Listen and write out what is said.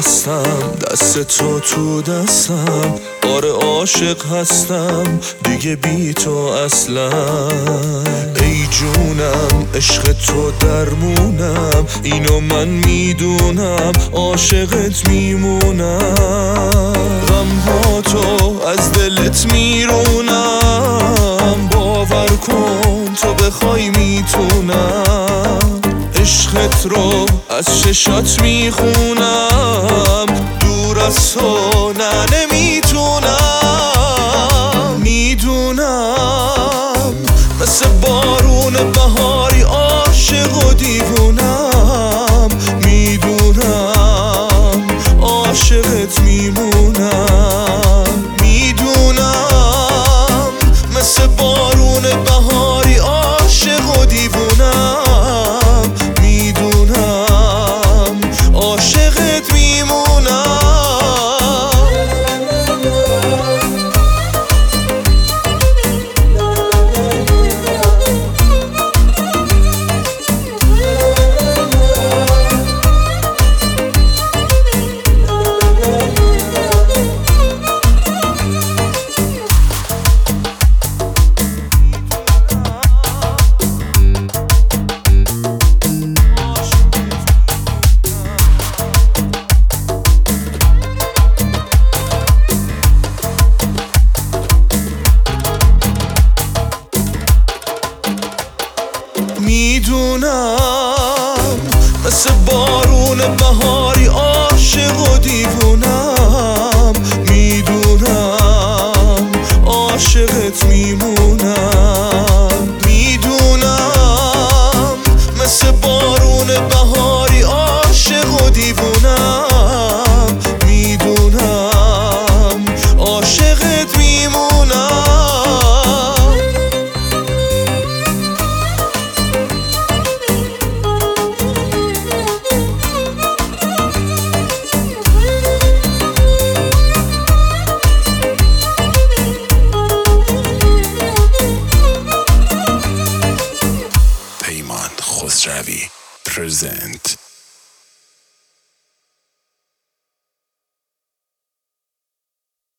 هستم، دست تو دستم، آره عاشق هستم دیگه بی تو اصلا. ای جونم عشق تو درمونم، اینو من میدونم، عاشقت میمونم. غمها تو از دلت میرونم، باور کن تو بخوای میتونم. عشقت رو از چشات میخونم، دور از تو نه نمیتونم. میدونم مثل بارون بهاری عاشق و دیوونم. میدونم عاشقت میمونم. میدونم مثل بارون بهاری عاشق و دیوونم. عاشقت میمونم. میدونم مثل بارون بهاری عاشق و دیوونم. میدونم عاشقت میمونم. میدونم مثل بارون بهاری عاشق و دیوونم. میدونم عاشقت میمونم. پیمان خسروی present